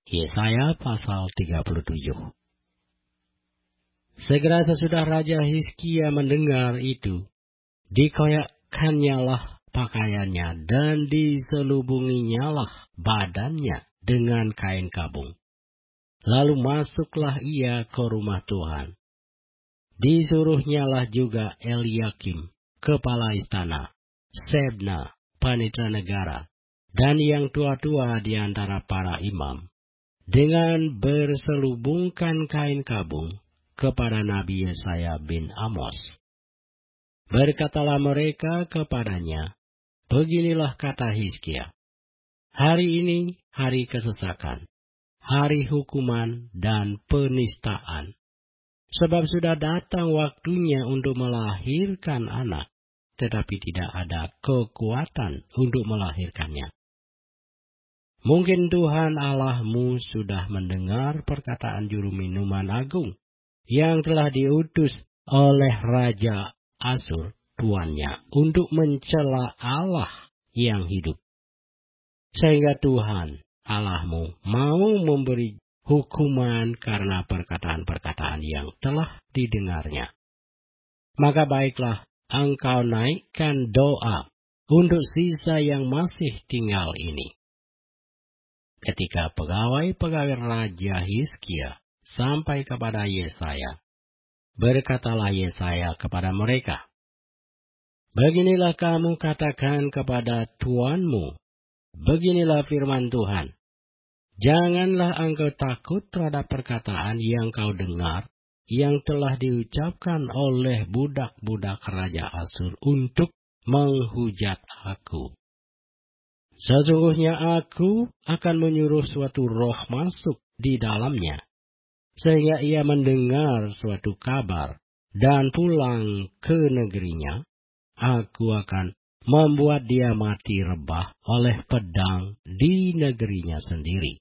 Yesaya pasal 37. Segera sesudah Raja Hizkia mendengar itu, dikoyakkannyalah pakaiannya dan diselubunginyalah badannya dengan kain kabung. Lalu masuklah ia ke rumah Tuhan. Disuruhnyalah juga Eliakim, kepala istana, Sebna, panitera negara, dan yang tua-tua di antara para imam, dengan berselubungkan kain kabung kepada Nabi Yesaya bin Amos. Berkatalah mereka kepadanya, beginilah kata Hizkia, hari ini hari kesesakan, hari hukuman dan penistaan. Sebab sudah datang waktunya untuk melahirkan anak, tetapi tidak ada kekuatan untuk melahirkannya. Mungkin Tuhan Allahmu sudah mendengar perkataan juru minuman agung yang telah diutus oleh Raja Asur, tuannya, untuk mencela Allah yang hidup. Sehingga Tuhan Allahmu mau memberi hukuman karena perkataan-perkataan yang telah didengarnya. Maka baiklah engkau naikkan doa untuk sisa yang masih tinggal ini. Ketika pegawai-pegawai Raja Hizkia sampai kepada Yesaya, berkatalah Yesaya kepada mereka, beginilah kamu katakan kepada tuanmu, beginilah firman Tuhan, janganlah engkau takut terhadap perkataan yang kau dengar, yang telah diucapkan oleh budak-budak Raja Asur untuk menghujat aku. Sesungguhnya aku akan menyuruh suatu roh masuk di dalamnya, sehingga ia mendengar suatu kabar dan pulang ke negerinya. Aku akan membuat dia mati rebah oleh pedang di negerinya sendiri.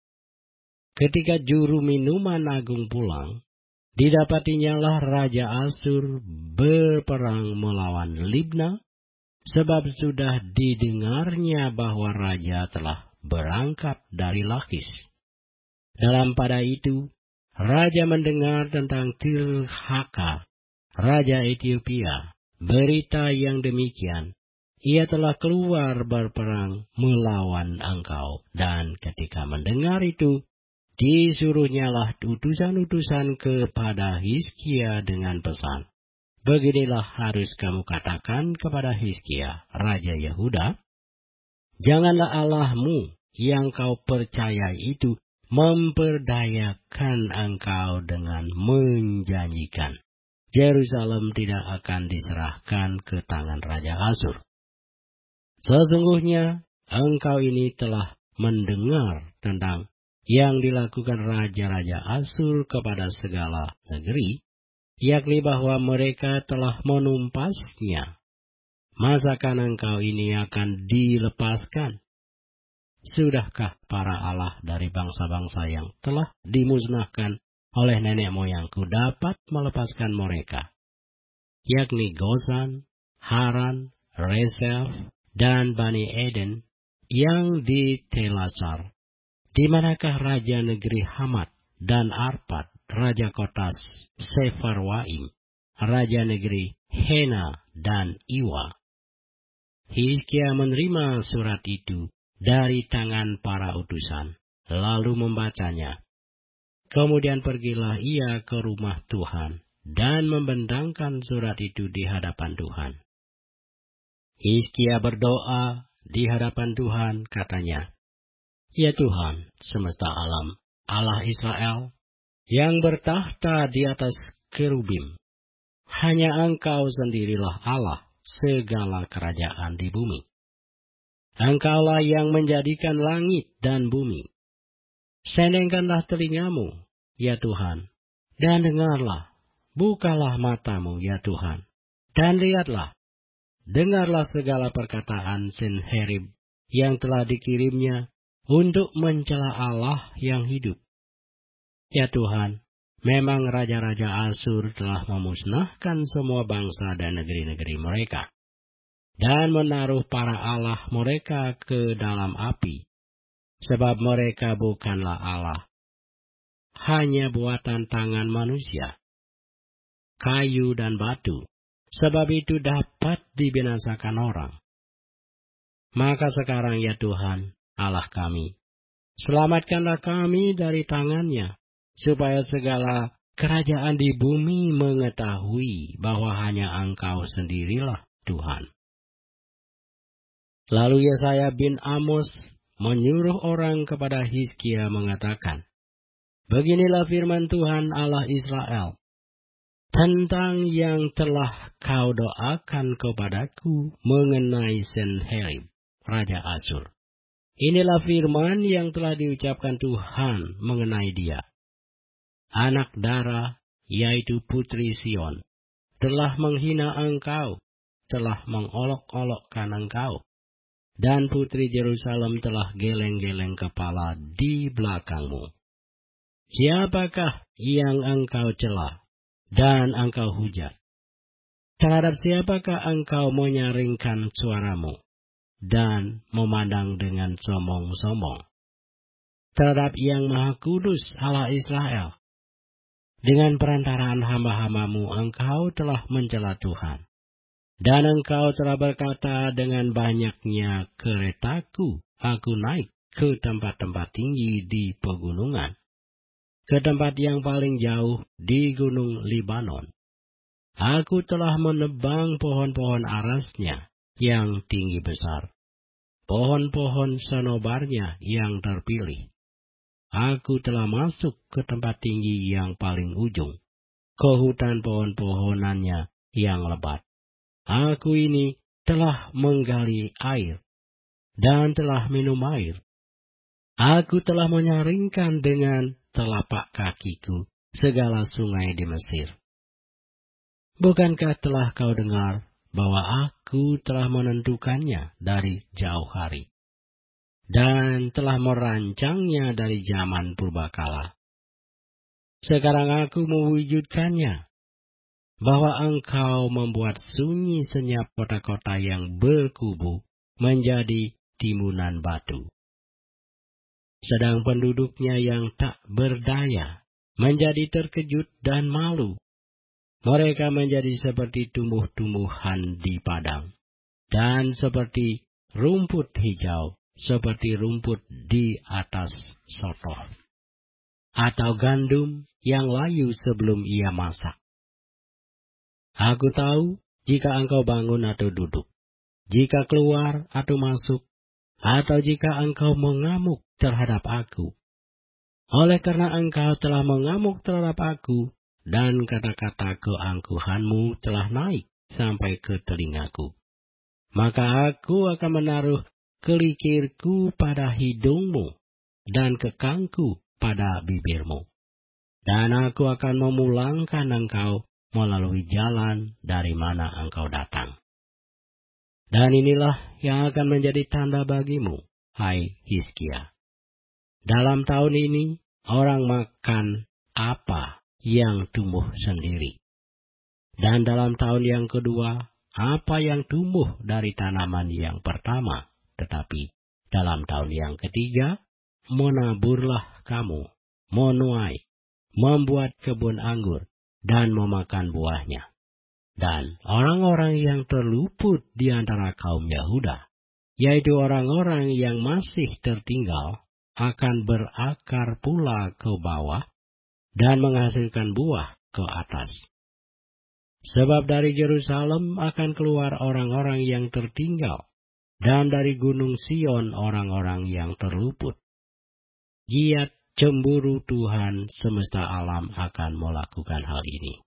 Ketika juru minuman agung pulang, didapatinyalah Raja Asur berperang melawan Libna, sebab sudah didengarnya bahwa raja telah berangkat dari Lakis. Dalam pada itu, raja mendengar tentang Tirhaka, raja Ethiopia, berita yang demikian, ia telah keluar berperang melawan engkau. Dan ketika mendengar itu, disuruhnyalah utusan-utusan kepada Hizkia dengan pesan, beginilah harus kamu katakan kepada Hizkia, Raja Yehuda, janganlah Allahmu yang kau percayai itu memperdayakan engkau dengan menjanjikan Yerusalem tidak akan diserahkan ke tangan Raja Asur. Sesungguhnya engkau ini telah mendengar tentang yang dilakukan raja-raja Asur kepada segala negeri, yakni bahwa mereka telah menumpasnya. Masakan engkau ini akan dilepaskan? Sudahkah para Allah dari bangsa-bangsa yang telah dimusnahkan oleh nenek moyangku dapat melepaskan mereka, yakni Gozan, Haran, Resef, dan Bani Eden yang di Telasar? Di manakah raja negeri Hamat dan Arpad, raja kota Sefarwaim, raja negeri Hena dan Iwa? Hizkia menerima surat itu dari tangan para utusan, lalu membacanya. Kemudian pergilah ia ke rumah Tuhan dan membentangkan surat itu di hadapan Tuhan. Hizkia berdoa di hadapan Tuhan, katanya, ya Tuhan semesta alam, Allah Israel, yang bertahta di atas kerubim, hanya Engkau sendirilah Allah segala kerajaan di bumi. Engkaulah yang menjadikan langit dan bumi. Sendengkanlah telingamu, ya Tuhan, dan dengarlah. Bukalah matamu, ya Tuhan, dan lihatlah. Dengarlah segala perkataan Senherib yang telah dikirimnya untuk mencela Allah yang hidup. Ya Tuhan, memang raja-raja Asur telah memusnahkan semua bangsa dan negeri-negeri mereka, dan menaruh para Allah mereka ke dalam api, sebab mereka bukanlah Allah, hanya buatan tangan manusia, kayu dan batu, sebab itu dapat dibinasakan orang. Maka sekarang ya Tuhan, Allah kami, selamatkanlah kami dari tangannya, supaya segala kerajaan di bumi mengetahui bahwa hanya Engkau sendirilah Tuhan. Lalu Yesaya bin Amos menyuruh orang kepada Hizkia mengatakan, beginilah firman Tuhan Allah Israel, tentang yang telah kau doakan kepadaku mengenai Senherib, Raja Asyur. Inilah firman yang telah diucapkan Tuhan mengenai dia. Anak Dara, yaitu putri Sion, telah menghina engkau, telah mengolok-olokkan engkau, dan putri Yerusalem telah geleng-geleng kepala di belakangmu. Siapakah yang engkau cela dan engkau hujat? Terhadap siapakah engkau menyaringkan suaramu dan memandang dengan sombong-sombong? Terhadap Yang Maha Kudus Allah Israel. Dengan perantaraan hamba-hambamu engkau telah mencela Tuhan. Dan engkau telah berkata, dengan banyaknya keretaku aku naik ke tempat-tempat tinggi di pegunungan, ke tempat yang paling jauh di gunung Libanon. Aku telah menebang pohon-pohon arasnya yang tinggi besar, pohon-pohon senobarnya yang terpilih. Aku telah masuk ke tempat tinggi yang paling ujung, ke hutan pohon-pohonannya yang lebat. Aku ini telah menggali air dan telah minum air. Aku telah menyaringkan dengan telapak kakiku segala sungai di Mesir. Bukankah telah kau dengar bahwa aku telah menentukannya dari jauh hari dan telah merancangnya dari zaman purbakala? Sekarang aku mewujudkannya, bahwa engkau membuat sunyi senyap kota-kota yang berkubu menjadi timbunan batu. Sedang penduduknya yang tak berdaya menjadi terkejut dan malu. Mereka menjadi seperti tumbuh-tumbuhan di padang, dan seperti rumput hijau, seperti rumput di atas sotoh, atau gandum yang layu sebelum ia masak. Aku tahu jika engkau bangun atau duduk, jika keluar atau masuk, atau jika engkau mengamuk terhadap aku. Oleh karena engkau telah mengamuk terhadap aku, dan kata-kata keangkuhanmu telah naik sampai ke telingaku, maka aku akan menaruh kelikirku pada hidungmu, dan kekangku pada bibirmu. Dan aku akan memulangkan engkau melalui jalan dari mana engkau datang. Dan inilah yang akan menjadi tanda bagimu, hai Hizkia. Dalam tahun ini, orang makan apa yang tumbuh sendiri. Dan dalam tahun yang kedua, apa yang tumbuh dari tanaman yang pertama. Tetapi dalam tahun yang ketiga, menaburlah kamu, menuai, membuat kebun anggur, dan memakan buahnya. Dan orang-orang yang terluput di antara kaum Yahuda, yaitu orang-orang yang masih tertinggal, akan berakar pula ke bawah dan menghasilkan buah ke atas. Sebab dari Yerusalem akan keluar orang-orang yang tertinggal, dan dari gunung Sion orang-orang yang terluput. Giat cemburu Tuhan semesta alam akan melakukan hal ini.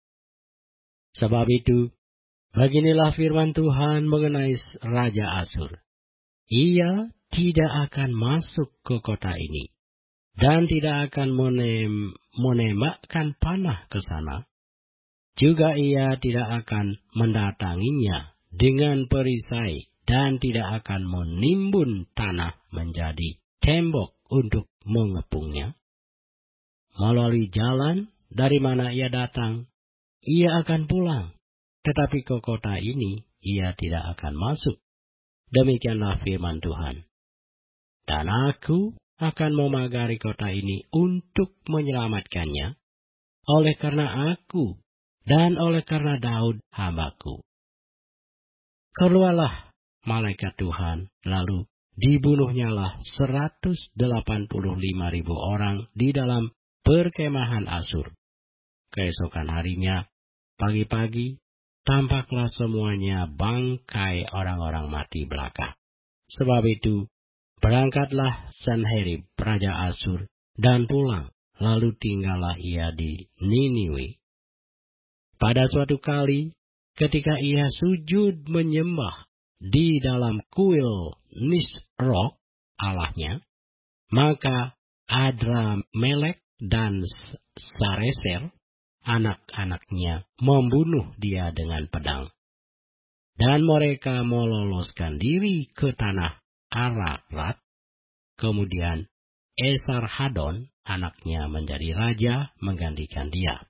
Sebab itu, beginilah firman Tuhan mengenai Raja Asyur. Ia tidak akan masuk ke kota ini, dan tidak akan menembakkan panah ke sana. Juga ia tidak akan mendatanginya dengan perisai, dan tidak akan menimbun tanah menjadi tembok untuk mengepungnya. Melalui jalan dari mana ia datang, ia akan pulang, tetapi ke kota ini ia tidak akan masuk. Demikianlah firman Tuhan. Dan aku akan memagari kota ini untuk menyelamatkannya, oleh karena aku dan oleh karena Daud hambaku. Keluarlah malaikat Tuhan, lalu dibunuhnyalah 185.000 orang di dalam perkemahan Asur. Keesokan harinya, pagi-pagi, tampaklah semuanya bangkai orang-orang mati belaka. Sebab itu, berangkatlah Sanherib, raja Asur, dan pulang, lalu tinggallah ia di Niniwe. Pada suatu kali, ketika ia sujud menyembah di dalam kuil Nisrok, allahnya, maka Adramelek dan Sareser, anak-anaknya, membunuh dia dengan pedang. Dan mereka meloloskan diri ke tanah Ararat. Kemudian Esarhadon, anaknya, menjadi raja menggantikan dia.